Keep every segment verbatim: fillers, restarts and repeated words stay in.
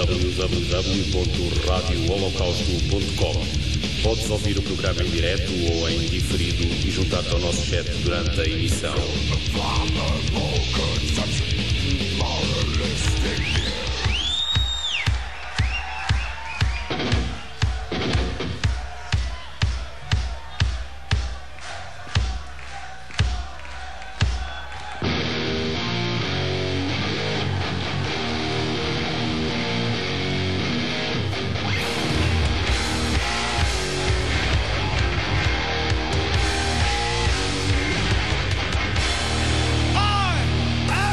w w w ponto radio holocausto ponto com. Podes ouvir o programa em direto ou em diferido e juntar-te ao nosso chat durante a emissão. I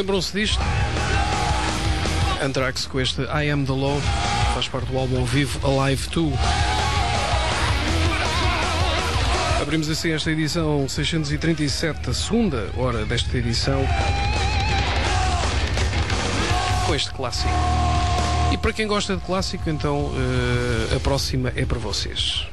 Lembram-se disto? Anthrax com este I Am The Law, faz parte do álbum ao vivo Alive dois. Abrimos assim esta edição seiscentos e trinta e sete, a segunda hora desta edição, com este clássico. E para quem gosta de clássico, então uh, a próxima é para vocês.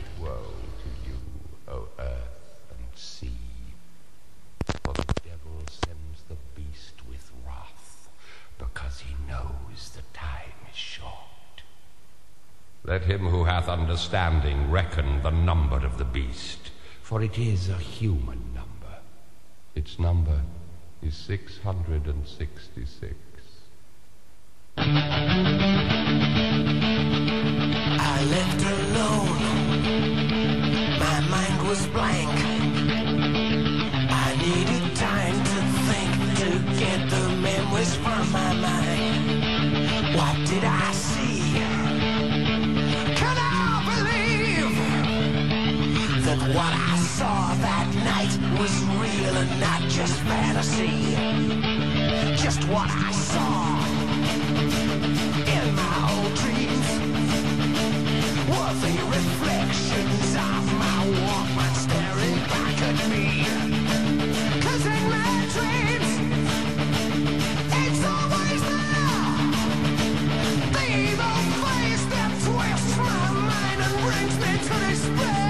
Let him who hath understanding reckon the number of the beast, for it is a human number. Its number is six hundred and sixty-six. I left alone. My mind was blank. I needed time to think, to get the memories from my mind. What did I see? That what I saw that night was real and not just fantasy. Just what I saw in my old dreams were the reflections of my Walkman staring back at me. 'Cause in my dreams it's always there, the evil face that twists my mind and brings me to despair.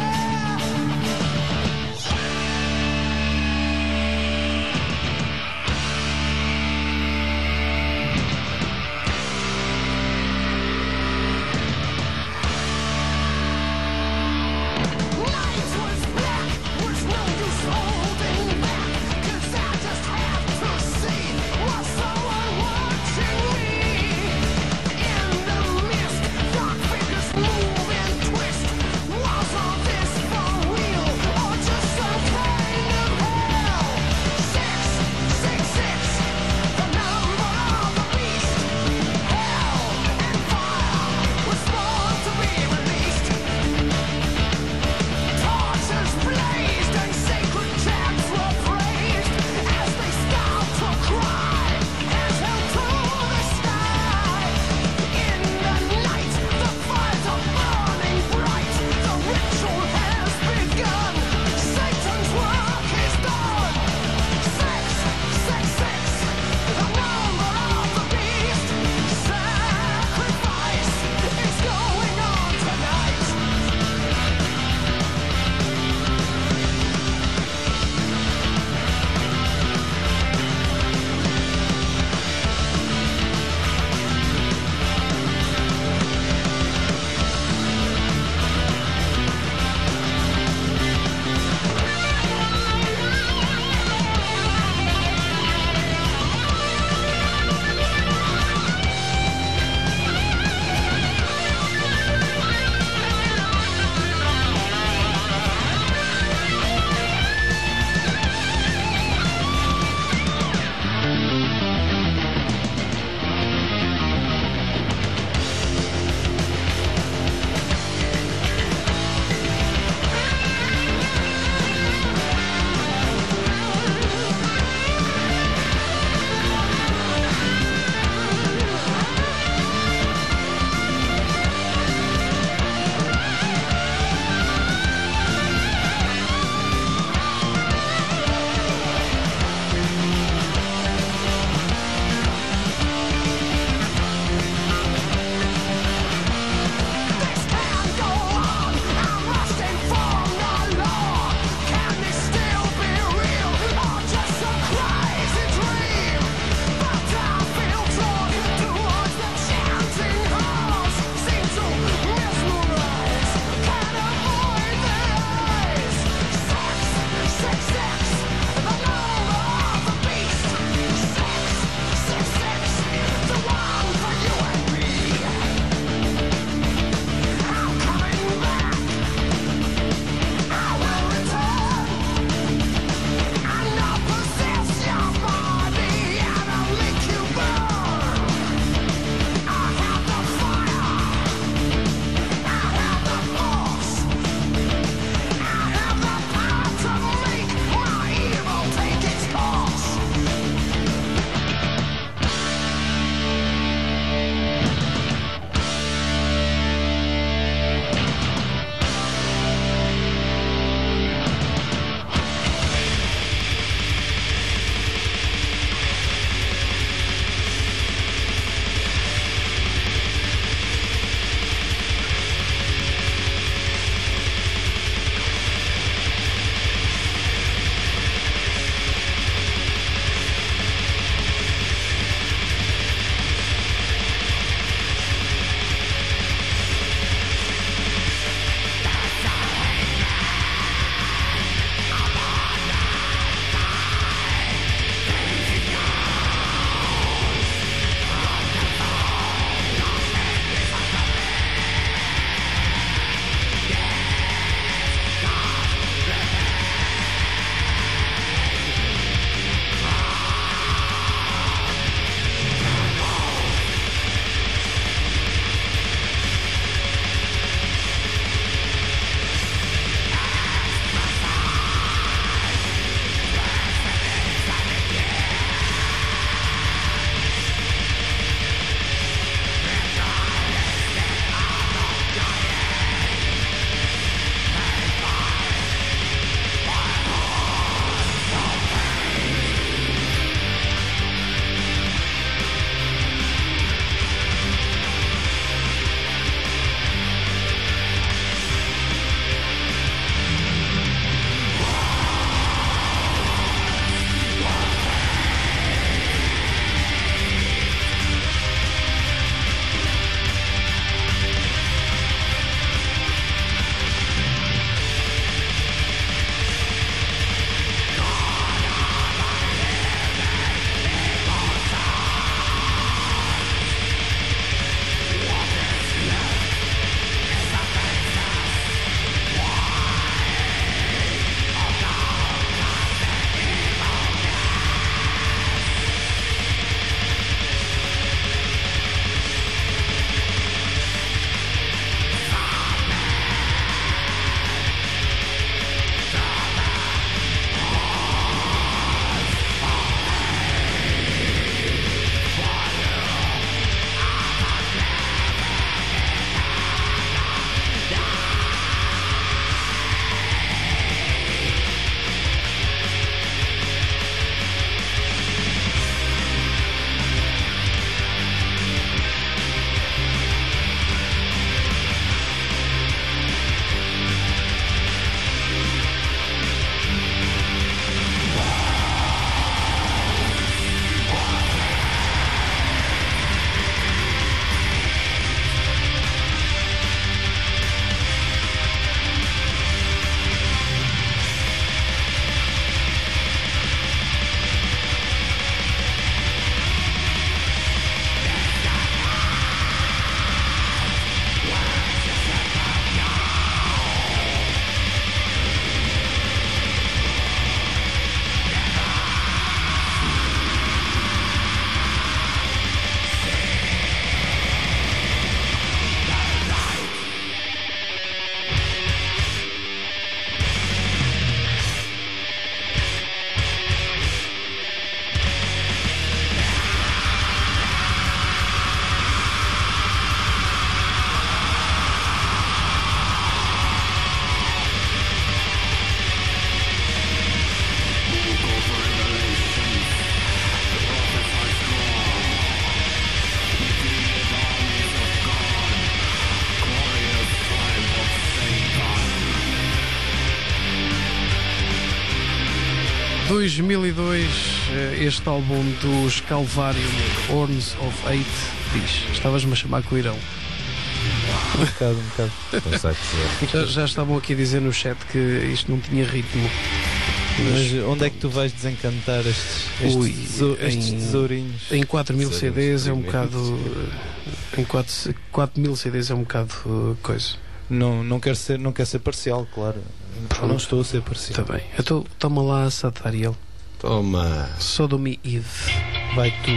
dois mil e dois, este álbum dos Calvarium, Horns of Hate, diz. Estavas-me a chamar com o Irão. Um bocado, um bocado. Já, já estavam aqui a dizer no chat que isto não tinha ritmo. Mas onde é que tu vais desencantar estes, estes, Ui, tesouro, estes em, tesourinhos? Em quatro mil C Ds é um bocado. Em quatro mil C Ds é um bocado uh, coisa. Não, não quero ser, não quero ser parcial, claro. Pronto. Não estou a ser parcial. Está bem. Então toma lá, Satariel. Toma. Sodomy Eve. Vai tu.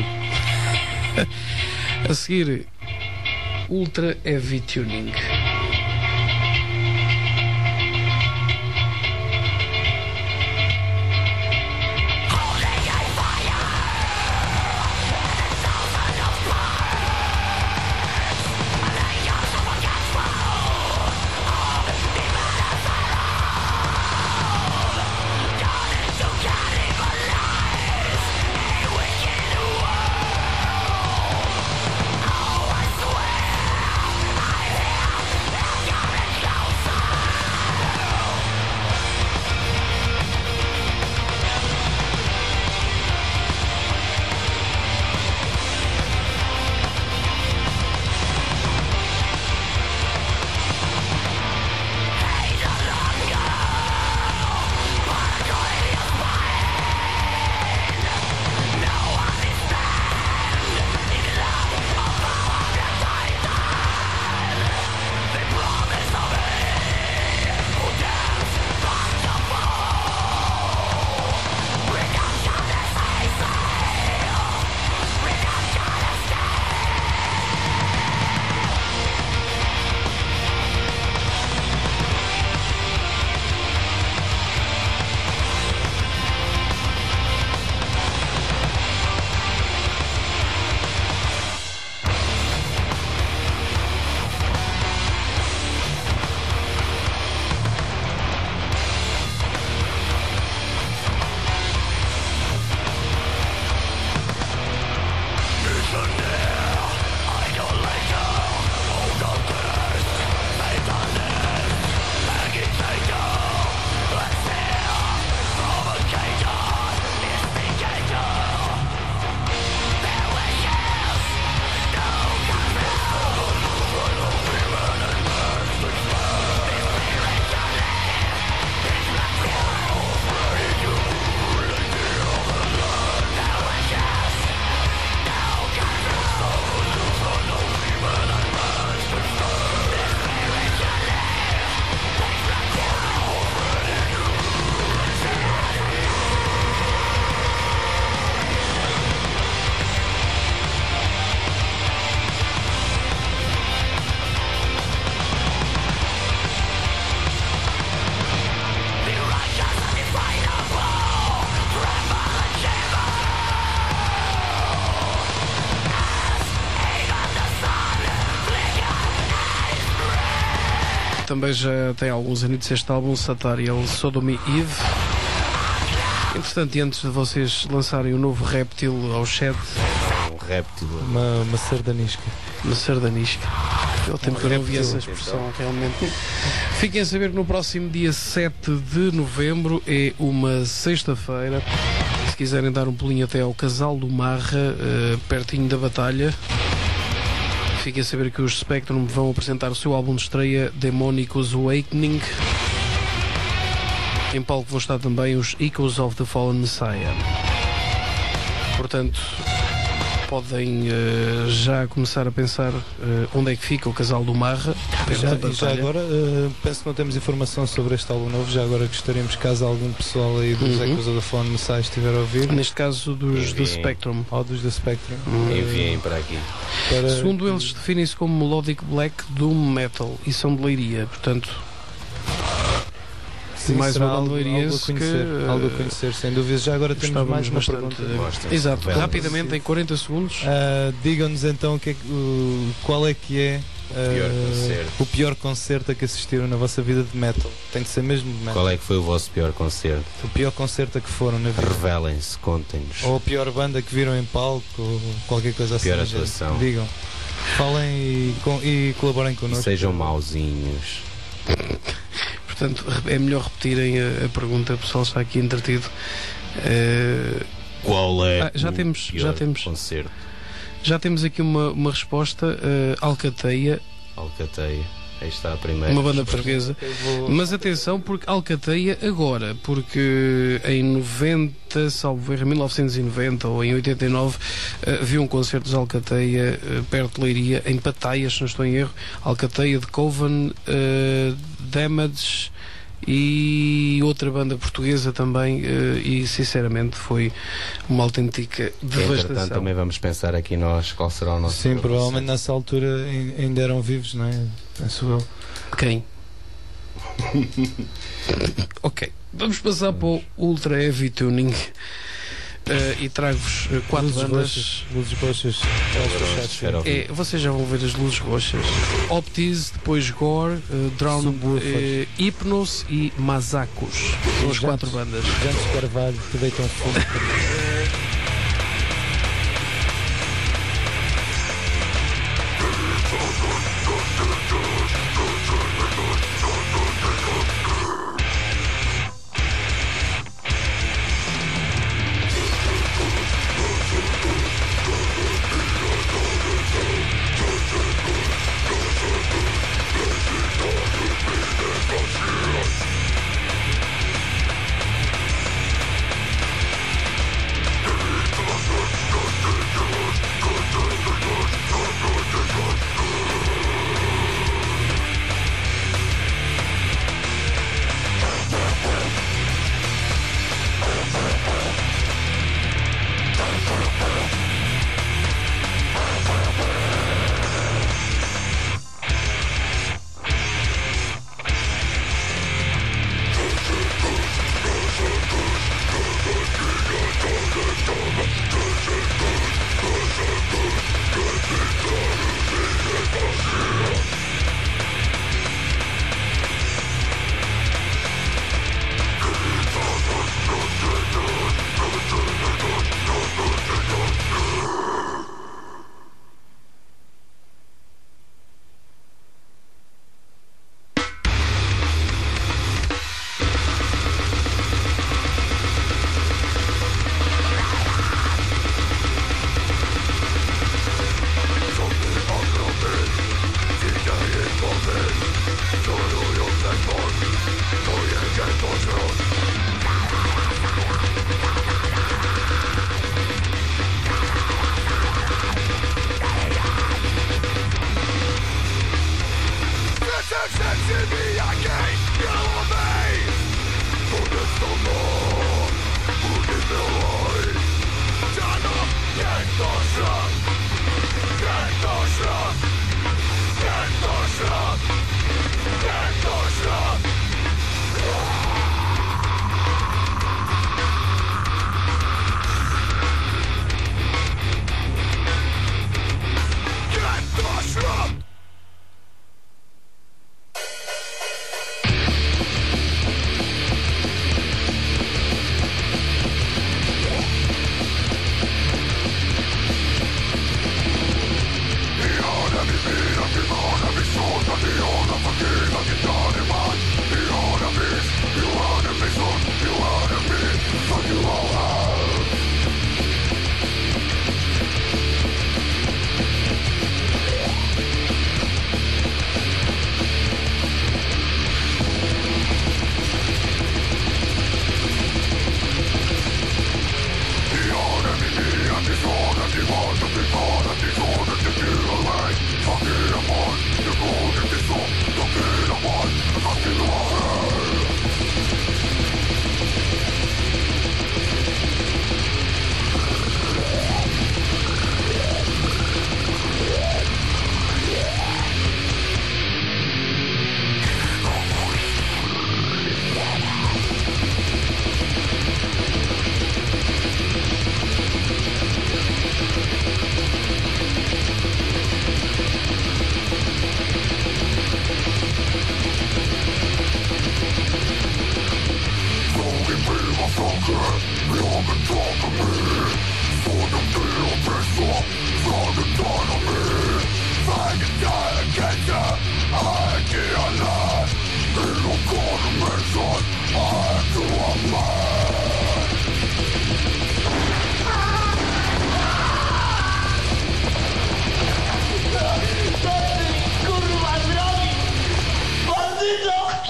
A seguir, Ultra Heavy Tuning. Também já tem alguns anos este álbum, Satariel, Sodomy Eve. Entretanto, e antes de vocês lançarem o novo réptil ao chat, Um réptil. Uma, uma sardanisca. uma sardanisca. Eu tempo que eu não vi essa expressão realmente. Fiquem a saber que no próximo dia sete de novembro é uma sexta-feira. Se quiserem dar um pulinho até ao Casal do Marra, uh, pertinho da Batalha, fiquem a saber que os Spectrum vão apresentar o seu álbum de estreia, Demonicus Awakening. Em palco vão estar também os Echoes of the Fallen Messiah. Portanto, podem uh, já começar a pensar uh, onde é que fica o Casal do Marra. Já, e já agora, uh, penso que não temos informação sobre este álbum novo. Já agora gostaríamos, caso algum pessoal aí dos Uhum. Echoes of the Fallen Messiah estiver a ouvir, Neste caso dos do Spectrum. ou dos da Spectrum, Enviem para aqui. para... Segundo eles, definem-se como Melodic Black Doom Metal e são de Leiria, portanto, Sim, mais será uma algo, banda algo a leiriense conhecer, que, algo a uh, conhecer, sem dúvida. Já agora temos gostávamos mais uma bastante. pergunta. Mostra. Exato, Revela. rapidamente, em quarenta segundos. Uh, Digam-nos então o que é que- o- qual é que é uh, pior concerto. o pior concerto a que assistiram na vossa vida de metal. Tem de ser mesmo de metal. Qual é que foi o vosso pior concerto? O pior concerto a que foram na vida. Revelem-se, contem-nos. Ou a pior banda que viram em palco, ou qualquer coisa assim. Pior do género. atuação. Digam. Falem e, com- e colaborem E connosco. sejam mauzinhos. portanto, é melhor repetirem a, a pergunta, o pessoal está aqui entretido. Uh, Qual é ah, já o temos, pior já temos, concerto? Já temos aqui uma, uma resposta, uh, Alcateia. Alcateia, aí está a primeira. Uma banda portuguesa. Mas atenção, porque Alcateia agora, porque em noventa, salvo erro, em mil novecentos e noventa ou em oitenta e nove, uh, vi um concerto de Alcateia uh, perto de Leiria, em Pataias, se não estou em erro. Alcateia de Coven, uh, Damage e outra banda portuguesa também, uh, e sinceramente foi uma autêntica devastação. Entretanto, também vamos pensar aqui nós qual será o nosso. Sim, provavelmente nessa altura ainda eram vivos, não é? Penso eu. Quem? Ok, vamos passar para o Ultra Heavy Tuning. Uh, e trago-vos uh, quatro luzes bandas. Roxas, luzes roxas. É, vocês já vão ver as luzes roxas. Optis, depois Gore, uh, Drown, uh, Hypnos e Masacos. São as quatro bandas. Jantes Carvalho, que deitam fogo.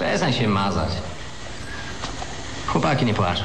Przestań się mazać. Chłopaki nie płaczą.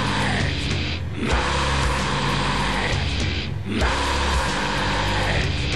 Mad!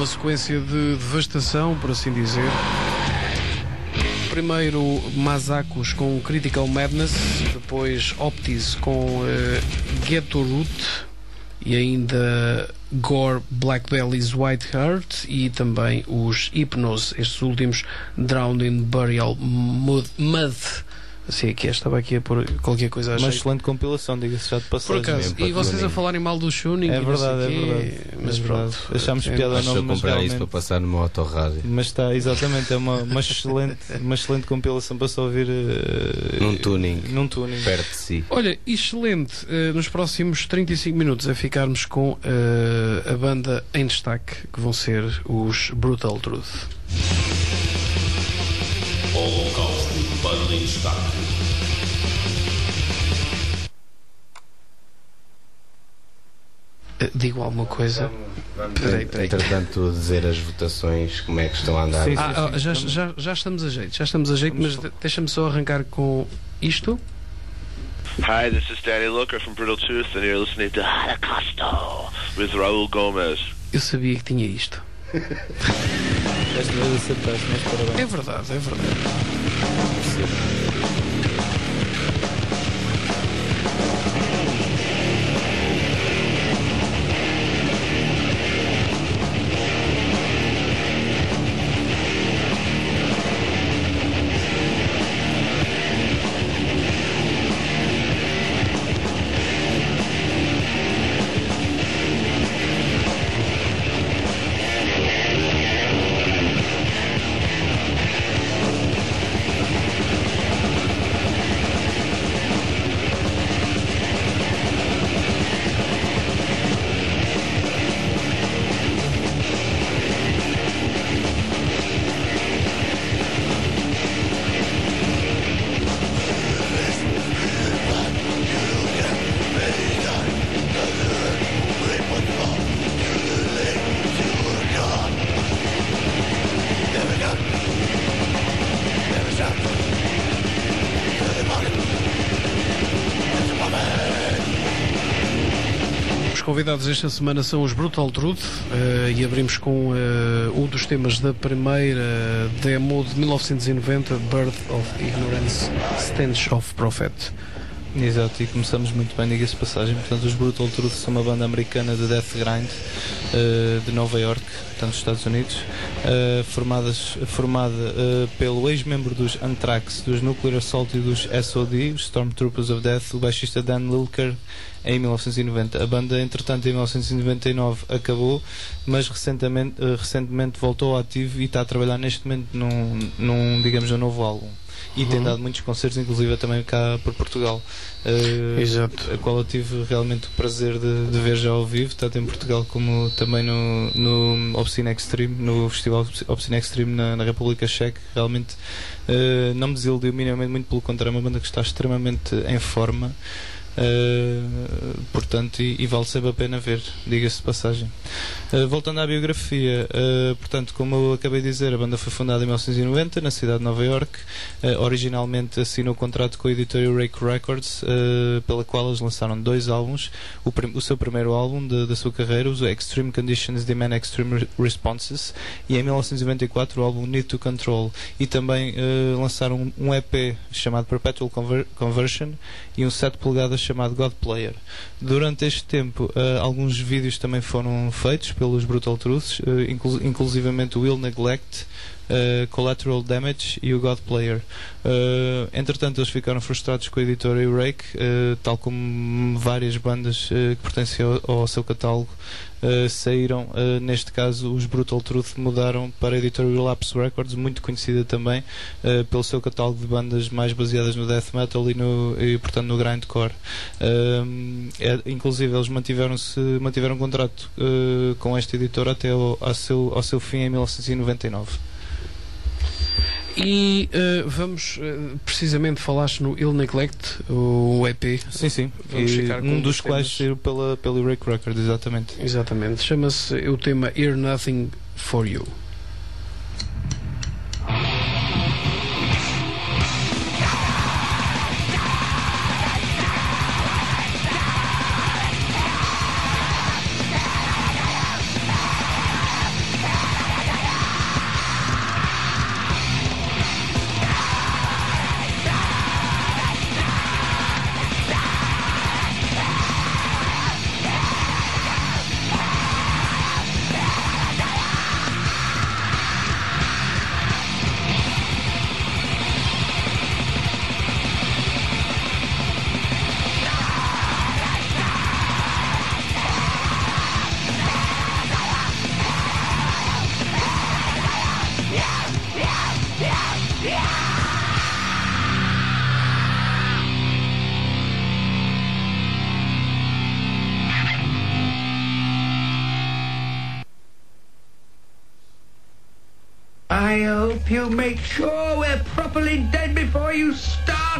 sequência de devastação, por assim dizer. Primeiro Masacos com Critical Madness, depois Optis com uh, Ghetto Root e ainda Gore, Black Belly's White Heart e também os Hypnos, estes últimos Drowned in Burial Mud. Mud. Assim, aqui estava aqui a pôr qualquer coisa a Uma excelente compilação, diga-se já de passagem. Por acaso, e vocês a falarem mal do Shuning. É verdade, é quê, verdade. Mas é pronto. Verdade. Achámos é, piada ao Acho que nome, eu mas comprar realmente... isso para passar no meu autorrádio. Mas está, exatamente, é uma, uma, excelente, uma excelente compilação para se ouvir uh, num tuning. Num tuning. Perto de si. Olha, excelente. Uh, nos próximos trinta e cinco minutos a ficarmos com uh, a banda em destaque, que vão ser os Brutal Truth. Holocausto, banda em destaque. Digo alguma coisa? Peraí, peraí. Entretanto, dizer as votações, como é que estão a andar. Sim, sim, Ah, ah, já, já, já estamos a jeito, já estamos a jeito, mas de- deixa-me só arrancar com isto. Hi, this is Danny Looker from Brutal Truth, and you're listening to Holocausto with Raul Gomez. Eu sabia que tinha isto. Esta vez acertaste, mas parabéns. É verdade, é verdade. Os convidados esta semana são os Brutal Truth uh, e abrimos com uh, um dos temas da primeira demo de mil novecentos e noventa, Birth of Ignorance, Stench of Prophet. Exato, e começamos muito bem, diga-se de passagem. Portanto, os Brutal Truth são uma banda americana de death grind uh, de Nova York, portanto, nos Estados Unidos, uh, formadas, formada uh, pelo ex-membro dos Anthrax, dos Nuclear Assault e dos S O D, os Stormtroopers of Death, o baixista Dan Lilker, em mil novecentos e noventa. A banda, entretanto, em mil novecentos e noventa e nove acabou, mas recentemente, uh, recentemente voltou ao ativo e está a trabalhar neste momento num, num digamos, um novo álbum. E uhum. tem dado muitos concertos, inclusive também cá por Portugal. Uh, Exato. A qual eu tive realmente o prazer de, de ver já ao vivo, tanto em Portugal como também no, no Obscene Extreme, no Festival Obscene Extreme na, na República Checa. Realmente uh, não me desiludiu minimamente, muito pelo contrário, é uma banda que está extremamente em forma. Uh, portanto, e, e vale sempre a pena ver, diga-se de passagem. Uh, voltando à biografia, uh, portanto, como eu acabei de dizer, a banda foi fundada em mil novecentos e noventa na cidade de Nova York. Uh, originalmente assinou contrato com a editora Rake Records, uh, pela qual eles lançaram dois álbuns. O, prim- o seu primeiro álbum de, da sua carreira, o Extreme Conditions Demand Extreme Re- Responses, e em mil novecentos e noventa e quatro o álbum Need to Control. E também uh, lançaram um, um E P chamado Perpetual Conver- Conversion e um sete polegadas chamado God Player. Durante este tempo, uh, alguns vídeos também foram feitos pelos Brutal Truths, uh, inclu- inclusivamente o Will Neglect, uh, Collateral Damage e o God Player. Uh, entretanto, eles ficaram frustrados com a editora Eurake, uh, tal como várias bandas uh, que pertencem ao, ao seu catálogo. Uh, saíram, uh, neste caso os Brutal Truth mudaram para a editora Relapse Records, muito conhecida também uh, pelo seu catálogo de bandas mais baseadas no death metal e, no, e portanto no grindcore. Uh, é, inclusive eles mantiveram-se, mantiveram um contrato uh, com esta editora até ao, ao, seu, ao seu fim em mil novecentos e noventa e nove. E uh, vamos uh, precisamente falaste no Ill Neglect, o E P. Sim, sim. Vamos E ficar com um um dos dos quais temas. saiu pela, pela Eurake Records, exatamente. Exatamente. Chama-se o tema Hear Nothing for You. Yeah. I hope you make sure we're properly dead before you start.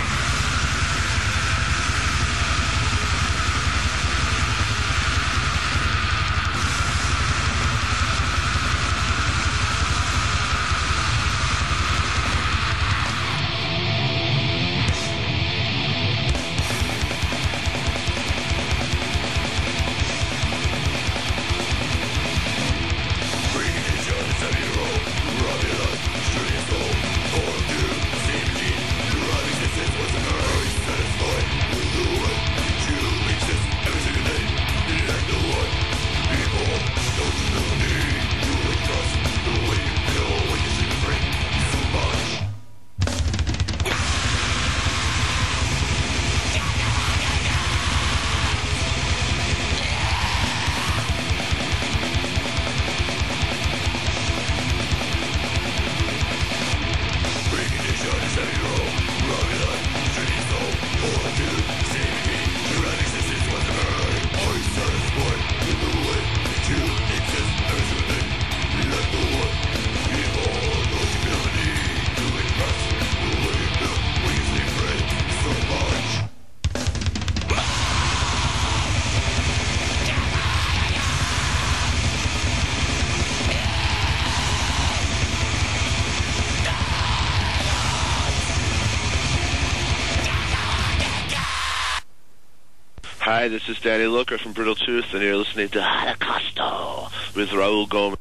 Hi, this is Danny Looker from Brittle Tooth, and you're listening to Holocausto with Raul Gomes.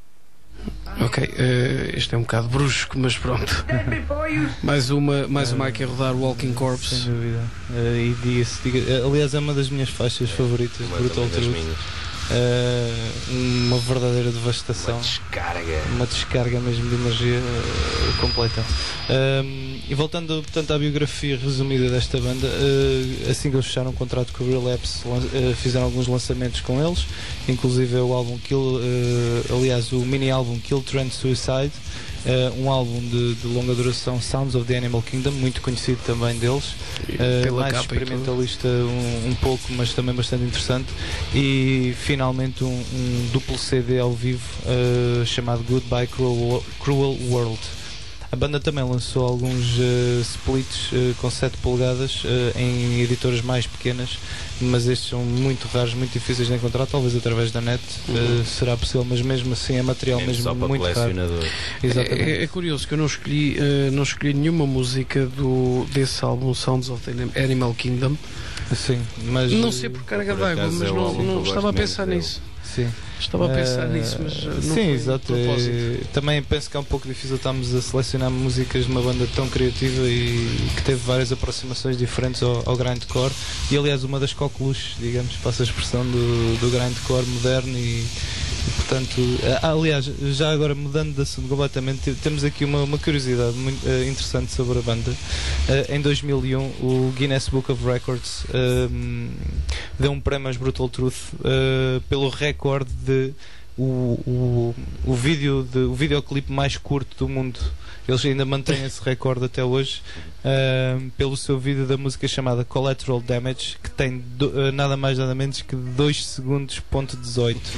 Ok, uh, este é um bocado brusco, mas pronto. mais uma, mais uma aqui a rodar Walking Corpse. Sem dúvida. Uh, e diga-se, diga, aliás, é uma das minhas faixas favoritas, Brutal Truth. Uh, uma verdadeira devastação, uma descarga, uma descarga mesmo de energia uh, completa. Uh, e voltando, portanto, à biografia resumida desta banda, uh, assim que eles fecharam um contrato com o Relapse, uh, fizeram alguns lançamentos com eles, inclusive o álbum Kill, uh, aliás, o mini álbum Kill Trend Suicide. Uh, um álbum de, de longa duração, Sounds of the Animal Kingdom, muito conhecido também deles, uh, mais experimentalista um, um pouco, mas também bastante interessante, e finalmente um, um duplo C D ao vivo uh, chamado Goodbye Cruel, Cruel World. A banda também lançou alguns uh, splits uh, com sete polegadas uh, em editoras mais pequenas, mas estes são muito raros, muito difíceis de encontrar, talvez através da net uh, será possível, mas mesmo assim é material mesmo, mesmo muito raro. Exatamente. É, é curioso que eu não escolhi, uh, não escolhi nenhuma música do, desse álbum Sounds of the Animal Kingdom. Sim, mas não sei por carga d'água, mas é não, não estava a pensar nisso. Sim. Estava a pensar uh, nisso, mas não sim, foi exato. É, também penso que é um pouco difícil estarmos a selecionar músicas de uma banda tão criativa e que teve várias aproximações diferentes ao, ao grindcore, e aliás uma das coqueluches, digamos, passa a expressão do, do grindcore moderno e, e portanto, aliás, já agora mudando de assunto completamente, temos aqui uma, uma curiosidade muito uh, interessante sobre a banda. Uh, em dois mil e um o Guinness Book of Records uh, deu um prémio aos Brutal Truth uh, pelo recorde de o, o, o vídeo de, o videoclipe mais curto do mundo. Eles ainda mantêm esse recorde até hoje uh, pelo seu vídeo da música chamada Collateral Damage, que tem do, uh, nada mais nada menos que dois segundos ponto dezoito,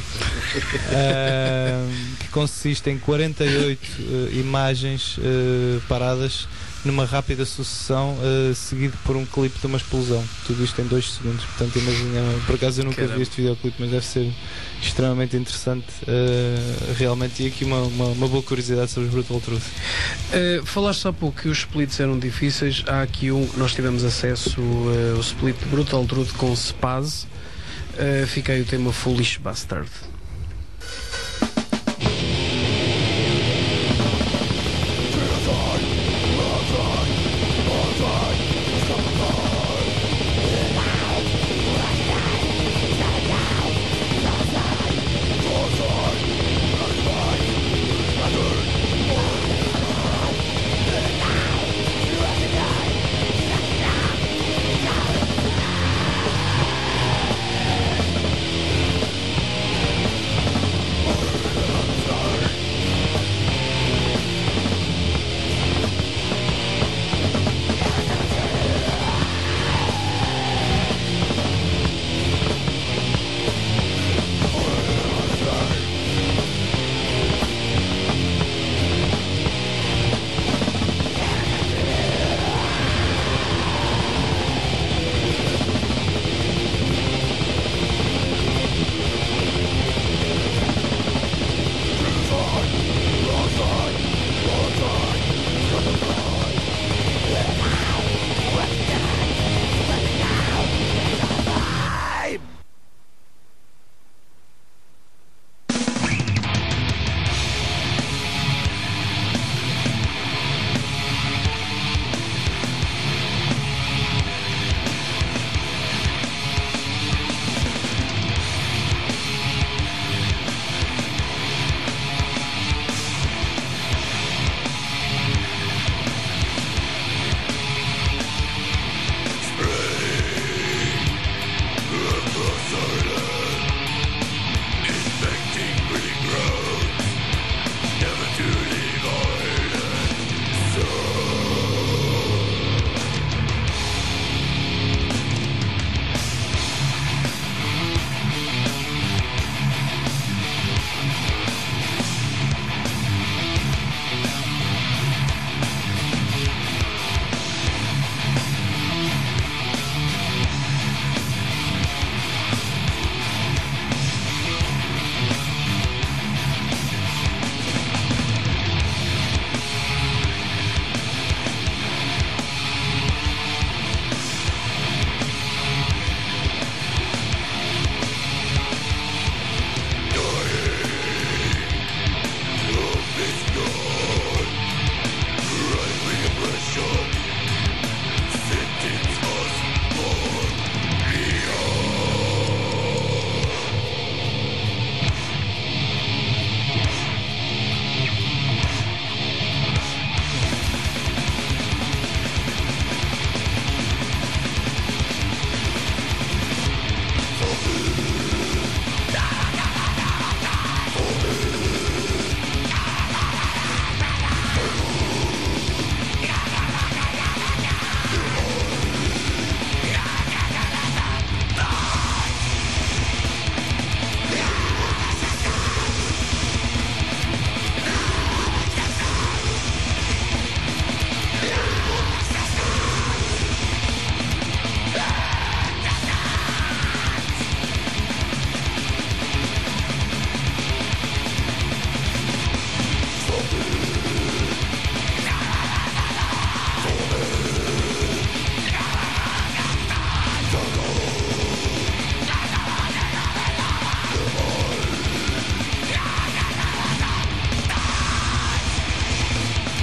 uh, que consiste em quarenta e oito uh, imagens uh, paradas numa rápida sucessão, uh, seguido por um clipe de uma explosão. Tudo isto em dois segundos. Portanto, imagina, por acaso eu nunca Caramba. vi este videoclipe, mas deve ser extremamente interessante, uh, realmente. E aqui uma, uma, uma boa curiosidade sobre os Brutal Truth. Uh, falaste há pouco que os splits eram difíceis. Há aqui um, nós tivemos acesso uh, o split de Brutal Truth com Spaz. Uh, fica aí o tema Foolish Bastard.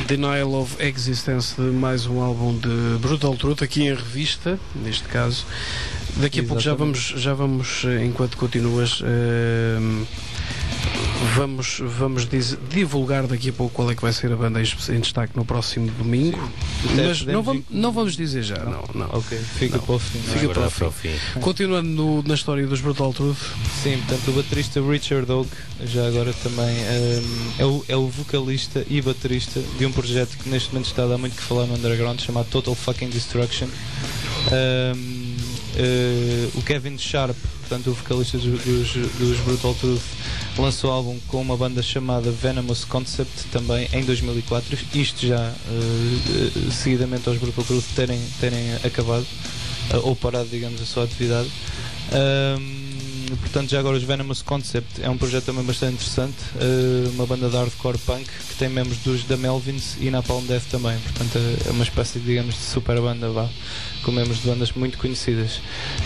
Denial of Existence, de mais um álbum de Brutal Truth, aqui em revista, neste caso. Daqui a Exatamente. pouco já vamos, já vamos, enquanto continuas, uh, vamos, vamos diz, divulgar daqui a pouco qual é que vai ser a banda em, em destaque no próximo domingo. Mas não vamos, não vamos dizer já, não. não. Ok, fica não. para o fim. Fica para o fim. fim. Continuando no, na história dos Brutal Truth. Sim, portanto, o baterista Richard Oak, já agora também um, é, o, é o vocalista e baterista de um projeto que neste momento está a dar muito que falar no underground, chamado Total Fucking Destruction. Um, Uh, o Kevin Sharp, portanto o vocalista dos, dos, dos Brutal Truth, lançou álbum com uma banda chamada Venomous Concept também em dois mil e quatro, isto já uh, seguidamente aos Brutal Truth terem, terem acabado uh, ou parado, digamos, a sua atividade. Um, portanto, já agora os Venomous Concept é um projeto também bastante interessante, uh, uma banda de hardcore punk que tem membros dos da Melvins e Napalm Death também, portanto é uma espécie, digamos, de super banda, vá, com membros de bandas muito conhecidas.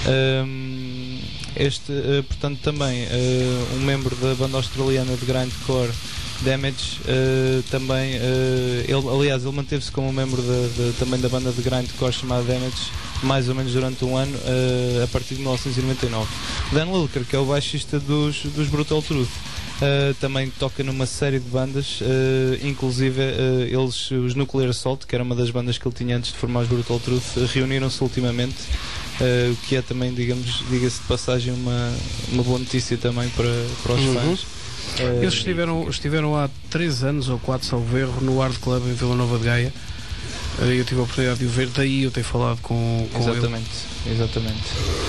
Um, este, uh, portanto, também uh, um membro da banda australiana de grindcore Damage, uh, também, uh, ele, aliás, ele manteve-se como membro de, de, também da banda de grindcore chamada Damage, mais ou menos durante um ano, uh, a partir de mil novecentos e noventa e nove. Dan Lilker, que é o baixista dos, dos Brutal Truth, uh, também toca numa série de bandas, uh, inclusive uh, eles, os Nuclear Assault, que era uma das bandas que ele tinha antes de formar os Brutal Truth, uh, reuniram-se ultimamente, uh, o que é também, digamos, diga-se de passagem, uma, uma boa notícia também para, para os uhum. fãs. Uh, Eles estiveram, estiveram há três anos ou quatro, salvo erro, no Art Club em Vila Nova de Gaia. Eu tive a oportunidade de o ver, daí eu tenho falado com, com exatamente, ele. Exatamente.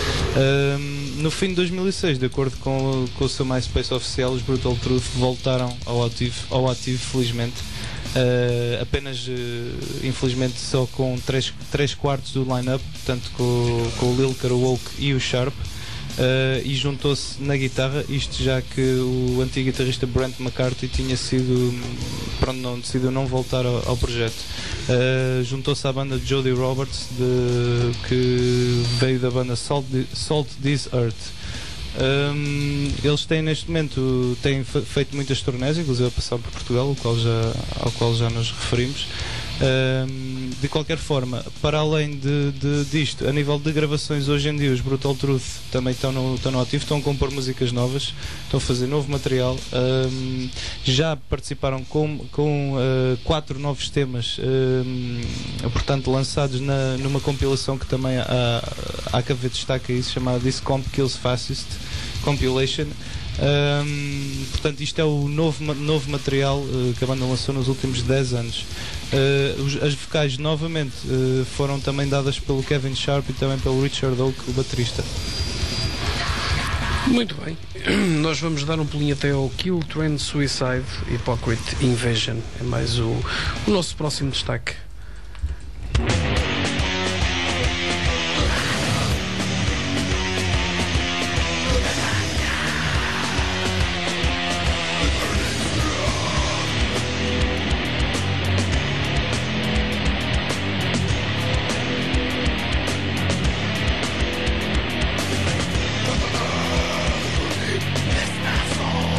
Um, no fim de dois mil e seis, de acordo com, com o seu MySpace oficial, os Brutal Truth voltaram ao ativo, ao ativo felizmente. Uh, apenas, uh, infelizmente, só com três quartos do line-up, portanto com, com o Lilker, o Oak e o Sharp. Uh, e juntou-se na guitarra, isto já que o antigo guitarrista Brent McCarthy tinha sido, pronto, não, decidiu não voltar ao, ao projeto. Uh, juntou-se à banda de Jody Roberts, de, que veio da banda Salt, Salt This Earth. Um, eles têm neste momento têm feito muitas turnés, inclusive a passar por Portugal, ao qual já, ao qual já nos referimos. Um, de qualquer forma, para além de, de, disto, a nível de gravações, hoje em dia os Brutal Truth também estão no, estão no ativo, estão a compor músicas novas, estão a fazer novo material. Um, já participaram com, com uh, quatro novos temas, um, portanto lançados na, numa compilação que também há, há que haver destaque aí, chamada This Comp Kills Fascist Compilation. Um, portanto, isto é o novo, novo material uh, que a banda lançou nos últimos dez anos. Uh, os, as vocais novamente uh, foram também dadas pelo Kevin Sharp e também pelo Richard Oak, o baterista. Muito bem, nós vamos dar um pulinho até ao Kill Trend Suicide Hypocrite Invasion, é mais o, o nosso próximo destaque.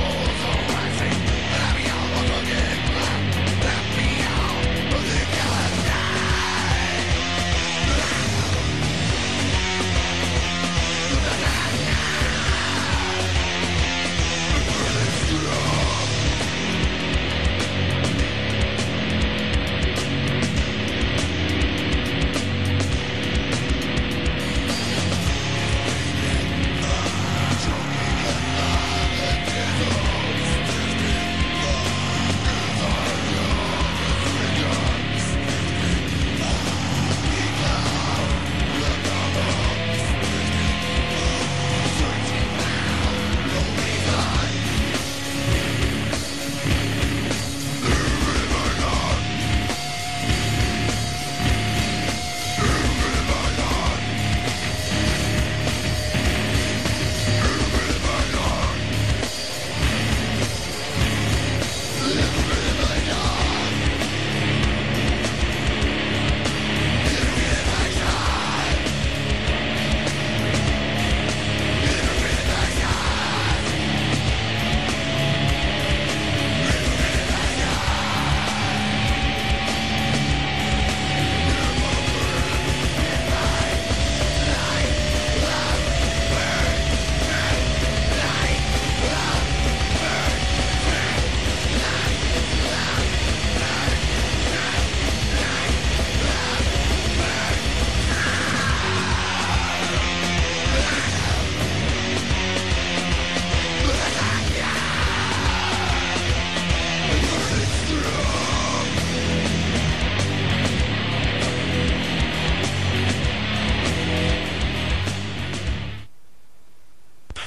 Let me out again, let me out.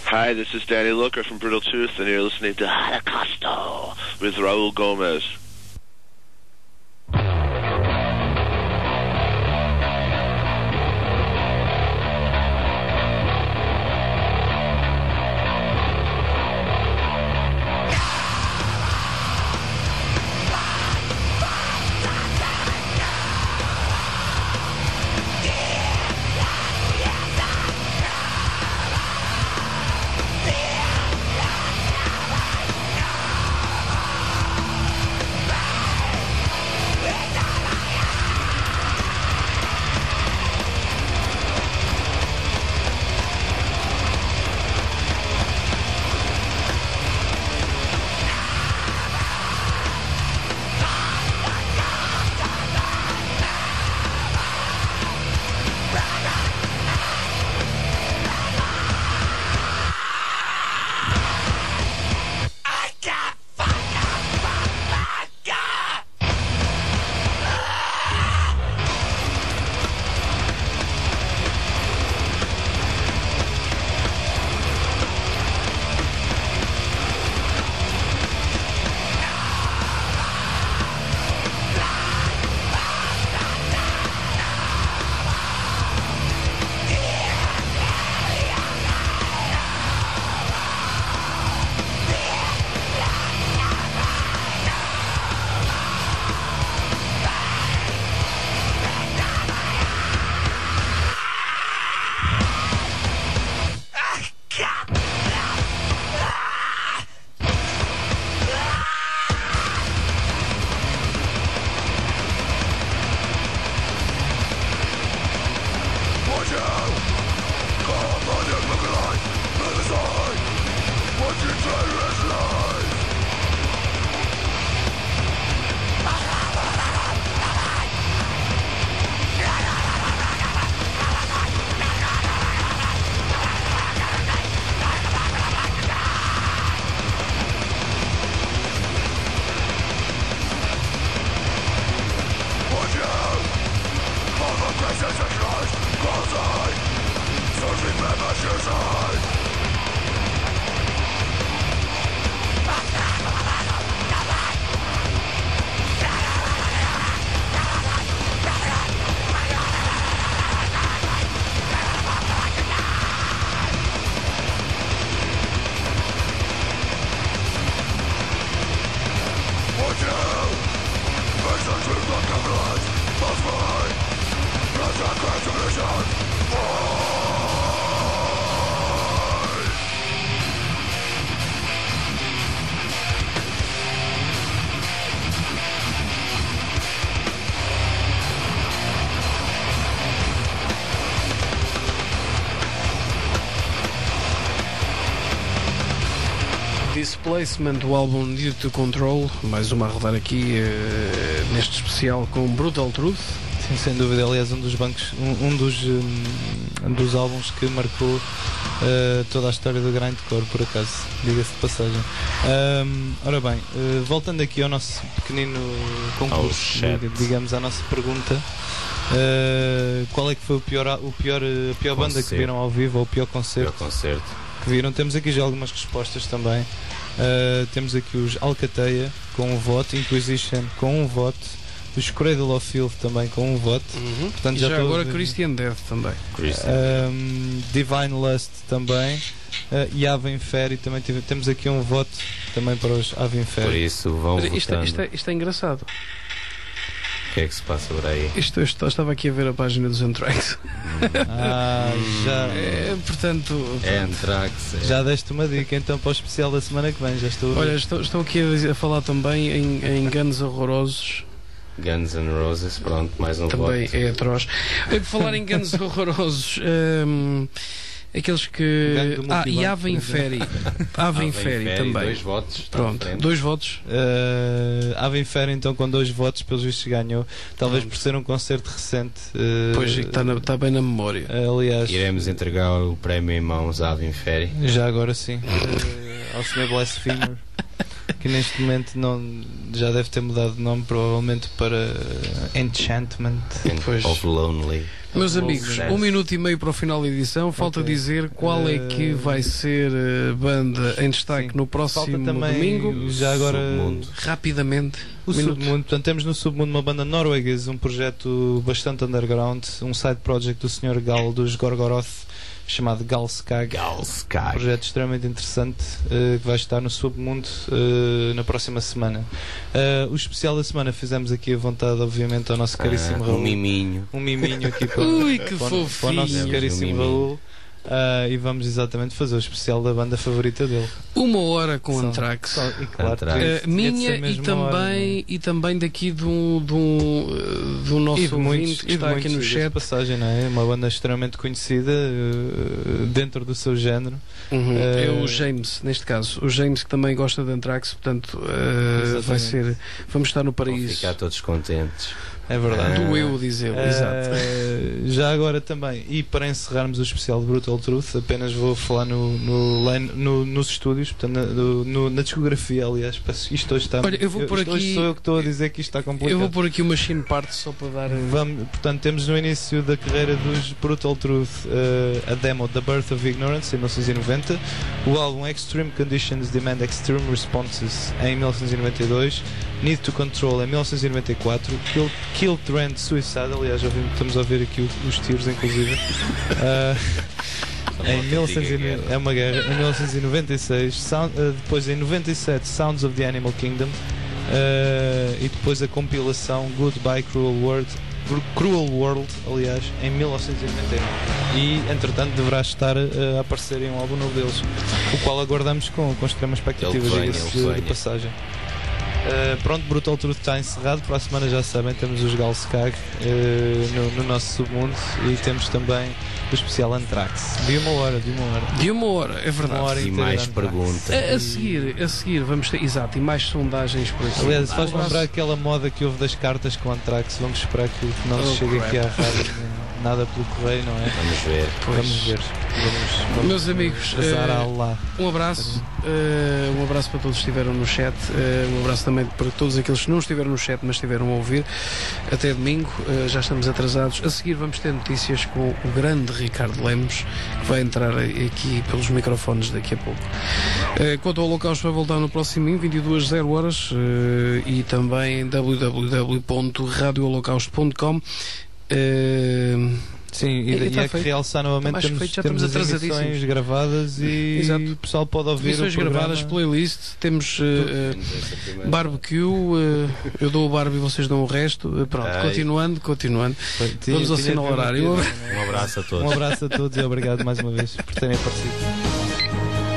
Hi, this is Danny Looker from Brutal Tooth, and you're listening to Holocausto with Raul Gomez. Displacement, do álbum Need to Control, mais uma a rodar aqui uh, neste especial com Brutal Truth. Sim, sem dúvida, aliás, um dos bancos, um, um, dos, um, um dos álbuns que marcou uh, toda a história do grindcore, por acaso, diga-se de passagem. Um, ora bem, uh, voltando aqui ao nosso pequenino concurso, oh, digamos, à nossa pergunta, uh, qual é que foi o pior, o pior, a pior banda que viram ao vivo, ou o pior concerto? Pior concerto. Que viram? Temos aqui já algumas respostas também. Uh, temos aqui os Alcateia com um voto, Inquisition com um voto, os Cradle of Filth também com um voto. Uhum. Portanto, e já já agora ver... Christian Death também. Christian. Um, Divine Lust também. Uh, e Ave Inferi também tive... temos aqui um voto também para os Ave Inferi. Por isso vão Mas isto, votando. isto, é, isto é engraçado. O que é que se passa por aí? Isto, eu estava aqui a ver a página dos Anthrax. Ah, já. É, portanto, É Anthrax. É. Já deste uma dica então para o especial da semana que vem. Já estou a ver. olha, estou, estou aqui a, dizer- a falar também em, em Guns Horrorosos. Guns N' Roses, pronto, mais um Também voto. é atroz. Eu, por falar em Guns Horrorosos, hum, aqueles que. Gangue do Ah, e Multibanco, Ave por Inferi. Ave Ave Inferi Inferi, também. Dois votos. está à Pronto, frente. dois votos. Uh, Ave Inferi então com dois votos, pelos vistos ganhou. Talvez por ser um concerto recente. Uh, Pois está, na- está bem na memória. Aliás, Iremos entregar o prémio em mãos à Ave Inferi. já agora sim. Uh, ao senhor Blasphemer. que neste momento não, já deve ter mudado de nome, provavelmente para Enchantment. Pois. Of Lonely. Meus amigos, um minuto e meio para o final da edição. Falta okay. dizer qual é que vai ser a banda em destaque Sim. no próximo domingo. Já agora, Submundo. Rapidamente. O Submundo. Portanto, temos no Submundo uma banda norueguesa, um projeto bastante underground, um side project do senhor Gal dos Gorgoroth, chamado Galskag. Galskag. Um projeto extremamente interessante uh, que vai estar no Submundo uh, na próxima semana. Uh, o especial da semana fizemos aqui a vontade, obviamente, ao nosso caríssimo ah, Raul. Um miminho. Um miminho aqui para, Ui, que para, fofinho. para o nosso caríssimo um Raul. Uh, e vamos exatamente fazer o especial da banda favorita dele. Uma hora com Só, Anthrax. Só, e claro, Anthrax. Uh, minha e também, hora, e também daqui de um, de um, de um nosso e de ouvinte muitos, que está aqui no chat. Passagem, não é? Uma banda extremamente conhecida uh, dentro do seu género. Uhum. Uh, é o James, neste caso. O James que também gosta de Anthrax, portanto uh, vai ser. Vamos estar no paraíso. Vão ficar todos contentes. É verdade. Do eu dizer, uh, exato. Já agora também, e para encerrarmos o especial de Brutal Truth, apenas vou falar no, no, line, no, nos estúdios, portanto, na, no, na discografia, aliás. Isto hoje está. Olha, eu vou por eu, aqui. Hoje sou eu que estou a dizer que isto está complicado. Eu vou pôr aqui o Machine Part só para dar. Vamos, portanto, temos no início da carreira dos Brutal Truth uh, a demo The Birth of Ignorance em mil novecentos e noventa, o álbum Extreme Conditions Demand Extreme Responses em mil novecentos e noventa e dois, Need to Control em mil novecentos e noventa e quatro, Kill, Kill Trend Suicide, aliás, ouvimos, estamos a ouvir aqui os, os tiros, inclusive. Uh, em mil novecentos e noventa, é uma guerra. Em mil novecentos e noventa e seis, sound, uh, depois em noventa e sete, Sounds of the Animal Kingdom, uh, e depois a compilação Goodbye Cruel World, Cruel World, aliás, em mil novecentos e noventa e nove. E, entretanto, deverá estar uh, a aparecer em um álbum novo deles, o qual aguardamos com, com extrema expectativa de, de passagem. Uh, pronto, Brutal Truth está encerrado. Para a semana, já sabem, temos os Galskag uh, no, no nosso submundo, e temos também o especial Anthrax. De uma hora, de uma hora. De uma hora, é verdade. Uma hora e mais perguntas. A, a seguir, a seguir, vamos ter, exato, e mais sondagens por aqui. Aliás, faz lembrar aquela moda que houve das cartas com Anthrax. Vamos esperar que, que não oh, se chegue crap. aqui à rádio. Nada pelo correio, não é? Vamos ver. Pois. Vamos ver. Vamos, vamos, Meus amigos, uh, um abraço. Uh, um abraço para todos que estiveram no chat. Uh, um abraço também para todos aqueles que não estiveram no chat, mas estiveram a ouvir. Até domingo. Uh, já estamos atrasados. A seguir vamos ter notícias com o grande Ricardo Lemos, que vai entrar aqui pelos microfones daqui a pouco. Uh, quanto ao Holocausto, vai voltar no próximo domingo, vinte e duas horas, uh, e também em w w w ponto radio holocausto ponto com. Uh, Sim, e, e, e é que realçar novamente temos, feito, já temos as atrasadíssimos. emissões gravadas e Exato. o pessoal pode ouvir emissões o gravadas, playlist, temos uh, uh, barbecue, uh, eu dou o barbe e vocês dão o resto. Uh, pronto, Ai. continuando, continuando. Tinha, Vamos ao sinal horário. Um abraço a todos. Um abraço a todos e obrigado mais uma vez por terem aparecido.